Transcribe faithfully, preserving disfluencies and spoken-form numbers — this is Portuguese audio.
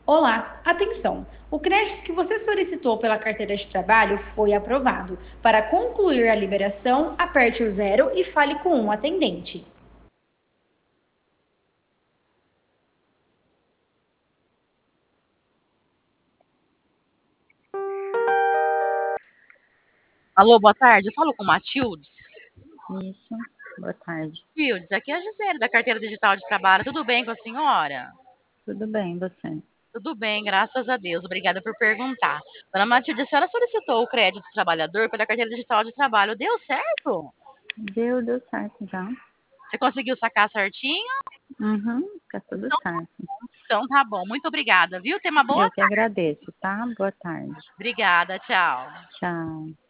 Olá, atenção! O crédito que você solicitou pela carteira de trabalho foi aprovado. Para concluir a liberação, aperte o zero e fale com um atendente. Alô, boa tarde. Eu falo com o Matildes. Isso, boa tarde. Matildes, aqui é a Gisele, da Carteira Digital de Trabalho. Tudo bem com a senhora? Tudo bem, você? Tudo bem, graças a Deus. Obrigada por perguntar. Dona Matilde, a senhora solicitou o crédito do trabalhador pela Carteira Digital de Trabalho. Deu certo? Deu, deu certo já. Você conseguiu sacar certinho? Uhum, tá tudo Então, certo. então tá bom. Muito obrigada, viu? Tenha uma boa Eu que tarde. agradeço, tá? Boa tarde. Obrigada, tchau. Tchau.